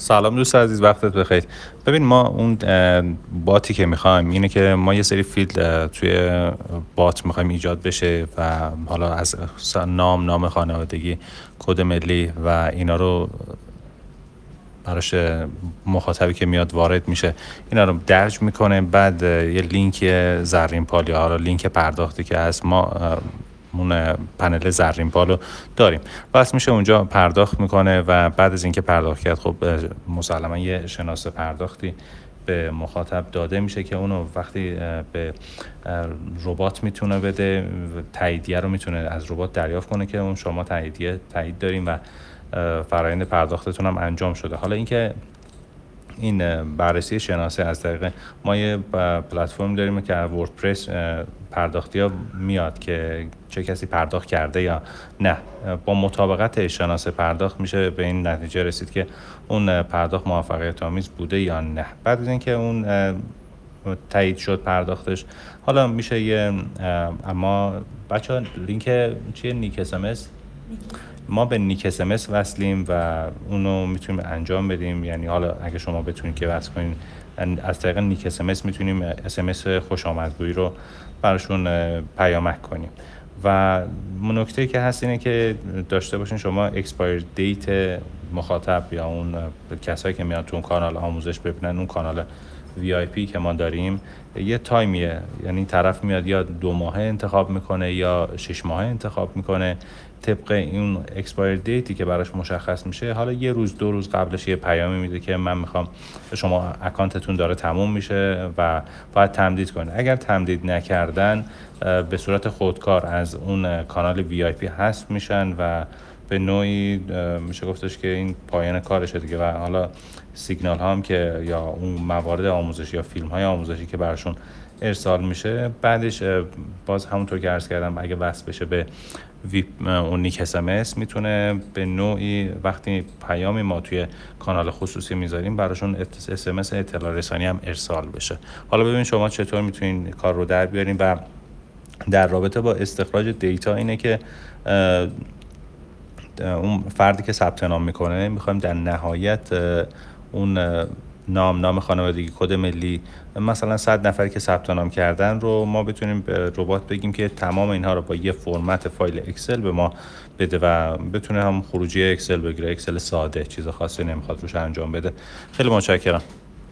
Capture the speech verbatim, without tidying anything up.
سلام دوست عزیز، وقتت بخیر. ببین، ما اون باتی که میخوایم اینه که ما یه سری فیلد توی بات میخوایم ایجاد بشه و حالا از نام نام خانوادگی، کد ملی و اینا رو براش مخاطبی که میاد وارد میشه اینا رو درج میکنه. بعد یه لینک زرین پال یا حالا لینک پرداختی که از ما اون پنل زرین پال رو داریم، بس میشه اونجا پرداخت میکنه و بعد از اینکه پرداخت کرد خب مسلما یه شناسه پرداختی به مخاطب داده میشه که اونو وقتی به ربات میتونه بده، تاییدیه رو میتونه از ربات دریافت کنه که اون شما تاییدیه تایید داریم و فرآیند پرداختتون هم انجام شده. حالا اینکه این بررسی شناسه از طریق ما یه پلتفرم داریم که وردپرس پرداختی ها میاد که چه کسی پرداخت کرده یا نه. با مطابقت شناسه پرداخت میشه به این نتیجه رسید که اون پرداخت موفقیت آمیز بوده یا نه. بعد از اینکه اون تایید شد پرداختش، حالا میشه یه اما بچه ها لینک چیه؟ نیک اس ام اس ما به نیک اس ام اس وصلیم و اونو میتونیم انجام بدیم. یعنی حالا اگه شما بتونید که وصل کنین از طریق نیک اس ام اس میتونیم اس ام اس خوش آمدگویی رو براشون پیامک کنیم. و نکته که هست اینه که داشته باشین شما اکسپایر دیت مخاطب یا اون کسایی که میاد تو اون کانال آموزش ببینن، اون کانال وی آی پی که ما داریم یه تایمیه، یعنی طرف میاد یا دو ماهه انتخاب میکنه یا شش ماهه انتخاب میکنه طبق این اکسپایر دیتی که براش مشخص میشه. حالا یه روز دو روز قبلش یه پیامی میده که من میخوام شما اکانتتون داره تموم میشه و باید تمدید کنید. اگر تمدید نکردن به صورت خودکار از اون کانال وی آی پی حذف میشن و به نوعی میشه گفتش که این پایان کارشه دیگه. و حالا سیگنال ها هم که یا اون موارد آموزشی یا فیلم های آموزشی که براشون ارسال میشه بعدش باز همونطور که عرض کردم اگه وصل بشه به ویپ اون نیک اس ام اس میتونه به نوعی وقتی پیامی ما توی کانال خصوصی میذاریم براشون اس ام اس اطلاع رسانی هم ارسال بشه. حالا ببین شما چطور میتونین کار رو در بیارین. و در رابطه با استخراج دیتا اینه که اون فردی که ثبت نام میکنه میخوایم در نهایت اون نام نام خانوادگی، کد ملی، مثلا صد نفری که ثبت نام کردن رو ما بتونیم به ربات بگیم که تمام اینها رو با یه فرمت فایل اکسل به ما بده و بتونه هم خروجی اکسل بگیره. اکسل ساده، چیز خاصی نمیخواد روش انجام بده. خیلی متشکرم.